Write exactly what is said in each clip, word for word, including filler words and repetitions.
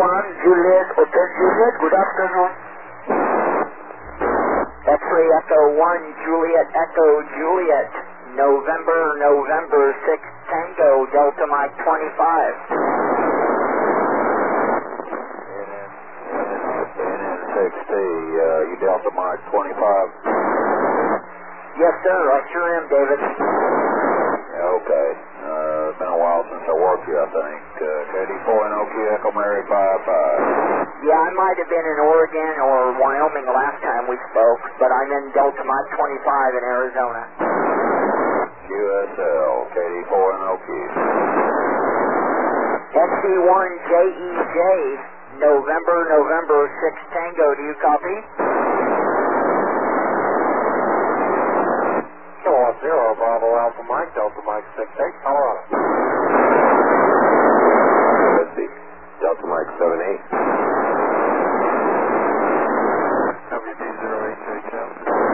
one, Juliet, Hotel Juliet, good afternoon. X-ray Echo one, Juliet, Echo Juliet, November, November six, Tango, Delta Mike twenty-five. N N six T, uh, you Delta Mike twenty-five? Yes, sir, I sure am, David. Yeah, okay. Uh, it's been a while since I worked you, I think. Uh, K D four N O Q Echo Mary five five. Yeah, I might have been in Oregon or Wyoming last time we spoke, but I'm in Delta Mike twenty-five in Arizona. Q S L, K D four N O Q. X C one J E J, November, November six, Tango, do you copy? Kilowatt zero, Bravo Alpha Mike, Delta Mike six eight, Colorado. Let's see, Delta Mike seven eight. W B zero eight H M.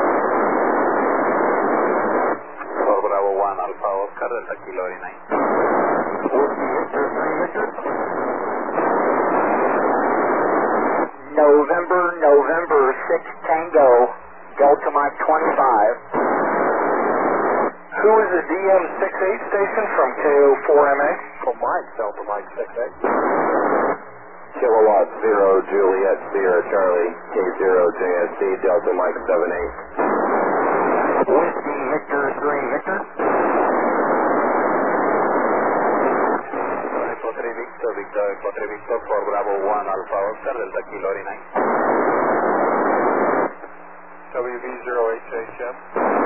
Bravo one Alpha Oscar, Delta Kilo eighty-nine. November, November six, Tango, Delta Mike twenty-five. Who is the D M six eight station from K O four M A? From Mike, Delta Mike six eight. Kilowatt zero, Juliet, Sierra Charlie, K zero J S D, Delta Mike seven eight. Whiskey Victor three, Victor. Echo three Victor, Victor, Echo three Victor, for Bravo one Alpha Oscar, Delta Kilo eighty-nine. W B zero H H M.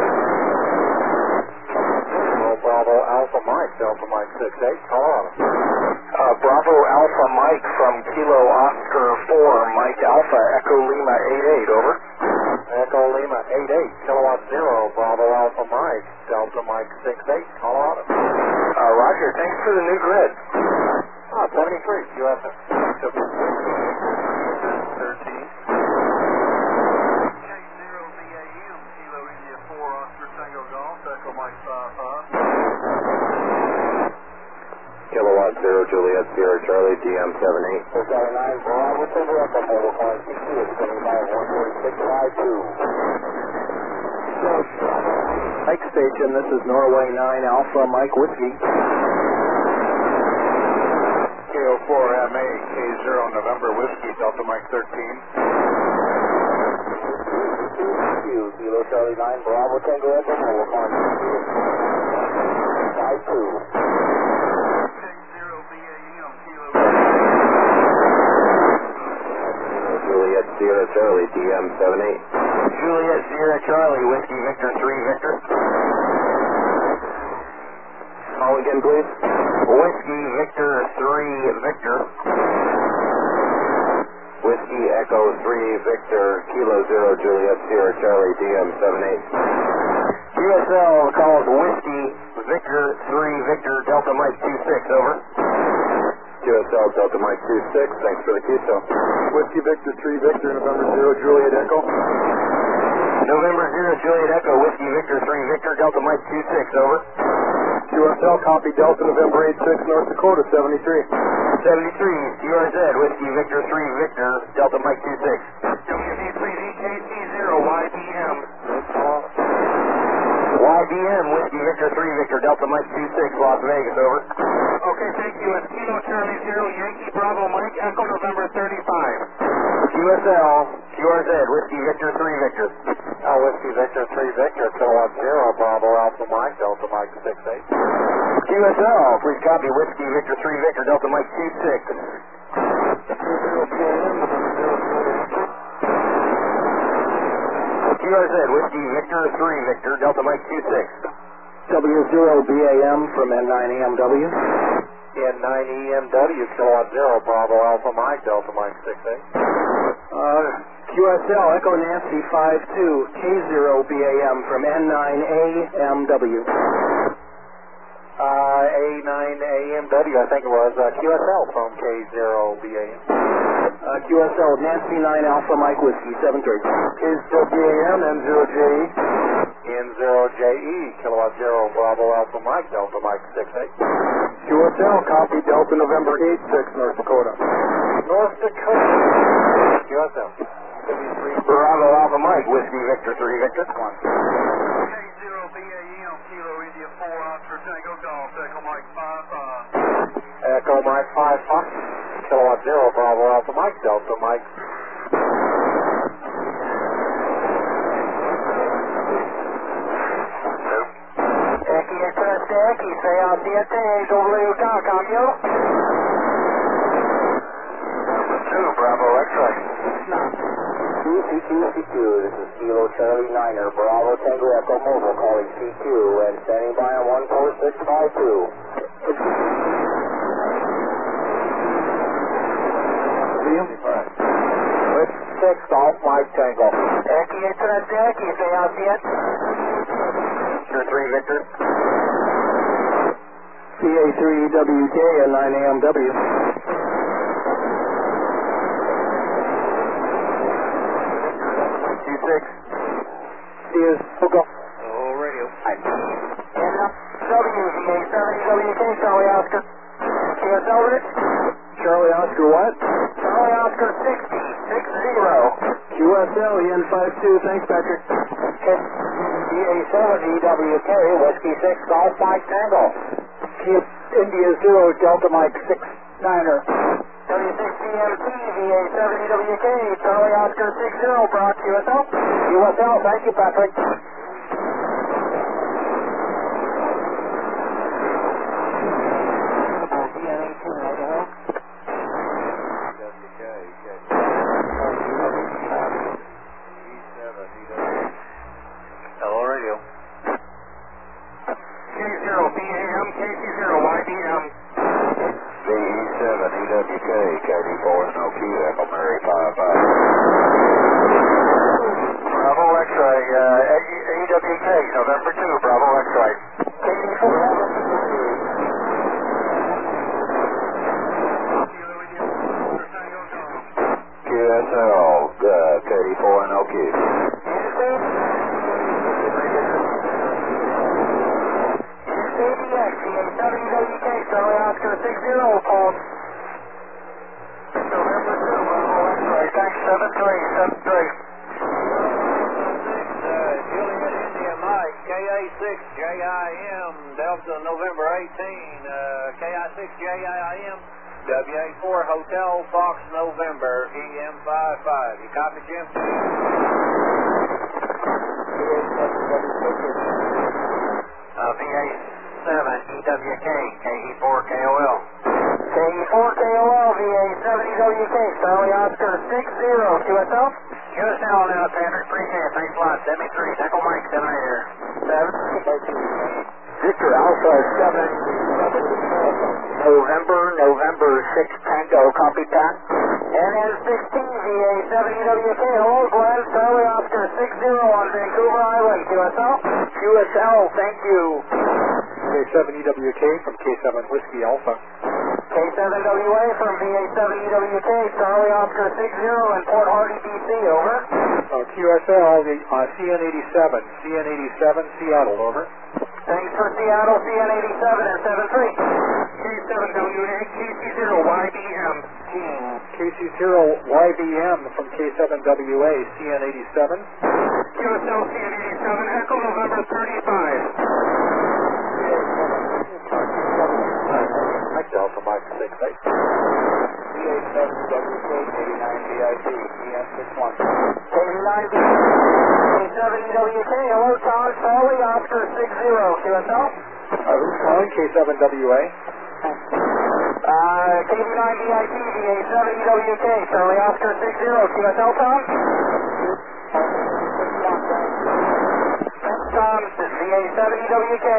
Bravo Alpha Mike, Delta Mike six eight, Colorado. Uh, Bravo Alpha Mike from Kilo Oscar four, Mike Alpha, Echo Lima eight eight, over. Echo Lima eight eight, Kilowatt zero, Bravo Alpha Mike, Delta Mike six eight, Colorado. Uh, Roger, thanks for the new grid. Ah, seventy-three, U S S. thirteen. Kilowatt zero, Juliet, Sierra Charlie, D M seven eight. Hotel nine, Bravo, Silver Echo, Mobile Car, C Q, seventy-five, one forty-six, five two. Mike Station, this is Norway nine, Alpha, Mike Whiskey. K O four M A, K zero, November Whiskey, Delta Mike thirteen. Kilo Charlie nine, Bravo, Tango Echo, Mobile Car, C Q, five two. Juliet, Sierra Charlie, D M seven eight. Juliet, Sierra Charlie, Whiskey Victor three, Victor. Call again, please. Whiskey Victor three, Victor. Whiskey Echo three, Victor, Kilo zero, Juliet, Sierra Charlie, D M seven eight. Q S L calls Whiskey Victor three, Victor, Delta Mike two six, over. Q S L, Delta Mike two six, thanks for the Q S L. Whiskey Victor three, Victor, November zero, Juliet Echo. November zero, Juliet Echo, Whiskey Victor three, Victor, Delta Mike two six, over. Q S L, copy Delta, November eight six, North Dakota, seventy-three. seventy-three, Q R Z, Whiskey Victor three, Victor, Delta Mike two six. W D three D K C zero, Y D M. Y D M, Whiskey Victor three, Victor, Delta Mike two six, Las Vegas, over. Okay, thank you. It's Kilo Charlie zero, Yankee Bravo Mike, Echo November thirty-five. Q S L, Q R Z, Whiskey Victor three, Victor. Oh, Whiskey Victor three, Victor, Kilowatt zero, Bravo Alpha Mike, Delta Mike six eight. Q S L, please copy Whiskey Victor three, Victor, Delta Mike two six. Q R Z, Whiskey Victor three, Victor, Delta Mike two six. W zero B A M from N nine E M W. N nine E M W, Kilowatt zero, Bravo Alpha Mike, Delta Mike six eight. Uh, Q S L, Echo Nancy five two, K zero B A M from N nine A M W. Uh, A nine A M W, I think it was, uh, Q S L from K zero B A M. Uh, Q S L, Nancy nine, Alpha Mike Whiskey, seven three. K zero B A M, N zero J E. N zero J E, Kilowatt zero, Bravo Alpha Mike, Delta Mike six eight. Q S L, L, copy Delta November eight six, North Dakota. North Dakota. Q S L. Bravo Alpha Mike, Whiskey Victor three Victor. One. K zero B A M, Kilo India four, Oscar Tango Golf, Echo Mike five five. Echo Mike five five. Kilowatt zero, Bravo Alpha Mike, Delta Mike. Yankee Express Yankee, say out D S A, overlay Utah, cambio. Number two, Bravo X-ray. C Q C Q, this is Kilo Charlie Niner, Bravo Tango Echo Mobile calling C Q and standing by on one four six five two. Which six, Golf Mike Tango. Yankee Express Yankee, say out D S A. Victor three Victor. C A three W K and nine A M W. Q six. C is Hook up. Oh, radio. N W, V A seven W K, Charlie Oscar. Q S L with it. Charlie Oscar what? Charlie Oscar sixty, six zero. Q S L, E N five two, thanks Patrick. V A seven E W K, Whiskey six, Golf Mike Tango. India zero, Delta Mike six niner. W six G M T, V A seven E W K, Charlie Oscar six zero, Brock, Q S L. Q S L, thank you, Patrick. Hello, radio. K zero B A M, K C zero Y B M. V E seven E W K, K D four N O Q, Echo Mary five five. Bravo X-ray, uh, E W K, November two, Bravo X-ray. K D four. Kilo India four, Oscar Tango Golf. Q S L, uh, K D four N O Q. C D X, V A seven E W K, Charlie Oscar six zero, Paul. November two, Bravo X-ray, thanks, seven three, seven three. Juliet India Mike, K A six J I M, Delta November eighteen, uh, K I six J I M, W A four Hotel Fox November, E M five five. You copy, Jim? Uh, V A seven E W K, K E four K O L. K E four K O L, V A seven E W K, Charlie Oscar six zero, Q S L. Q S L now, Patrick, appreciate it, thanks a lot, seventy-three, Echo Mike seven here. seven. Victor Alpha seven. November, November six Tango, copy Pat. N N sixteen, V A seven E W K, hello Glenn, Charlie Oscar six zero on Vancouver Island, Q S L. Q S L, thank you. K seven E W K from K seven Whiskey Alpha. K seven W A from V A seven E W K, Charlie Oscar six zero in Port Hardy, B C, over. Uh, Q S L, the, uh, C N eighty-seven, C N eighty-seven, Seattle, over. Thanks for Seattle, C N eighty-seven and seven three. K seven W A, K C zero Y B M. K C zero Y B M from K seven W A, C N eighty-seven. Q S L C N eighty-seven, Echo November thirty-five. Mike Delta Mike six eight. V A seven W K, eighty-nine V I P, E M six one. eighty-nine V A seven E W K, hello Tom, Charlie Oscar six zero, Q S L. Uh, who's calling? K seven W A. Uh, K D nine V I P, V A seven E W K, Charlie Oscar six zero, Q S L, Tom. Thanks, Tom, this is V A seven E W K.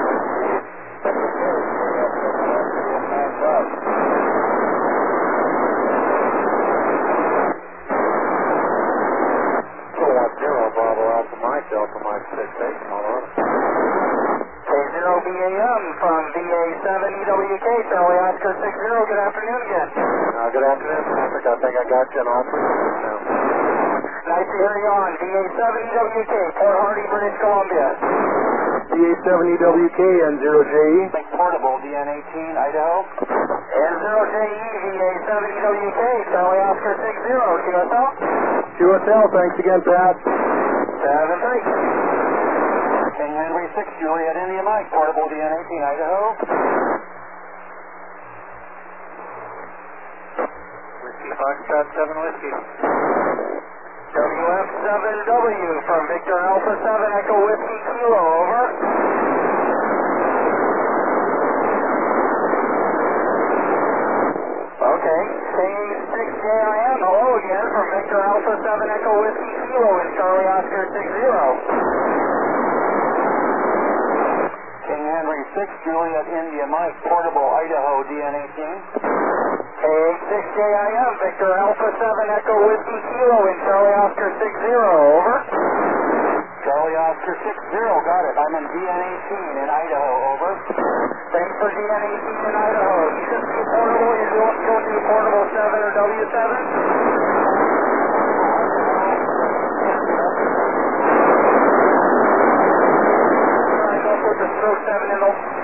Bravo Alpha Mike, Delta Mike six eight, Colorado. K zero B A M from V A seven E W K, Charlie Oscar six zero, good afternoon again. Uh, good afternoon, Patrick. I think I got you in all three now. Nice to hear you on V A seven E W K, Port Hardy, British Columbia. V A seven E W K and zero J E. Port portable, D N eighteen, Idaho. N zero J E V A seven E W K, Charlie Oscar six zero, Q S L. Q S L, thanks again, Pat. seven three. King Henry six, Juliet India Mike, portable, D N eighteen, Idaho. Whiskey Foxtrot seven Whiskey. W F seven W from Victor Alpha seven Echo Whiskey Kilo, over. Okay, Sting six J I M, hello again from Victor Alpha seven Echo Whiskey Kilo in Charlie Oscar six zero. King Henry six, Juliet India Mike, portable, Idaho, D N eighteen. K H six J I M, Victor Alpha seven Echo Whiskey Kilo in Charlie Oscar six zero, over. Charlie Oscar six zero, got it. I'm in D N eighteen in Idaho, over. Thanks for D N eighteen in Idaho. You just do portable, you don't, don't do portable seven or W seven? Alright, go put the stroke seven in the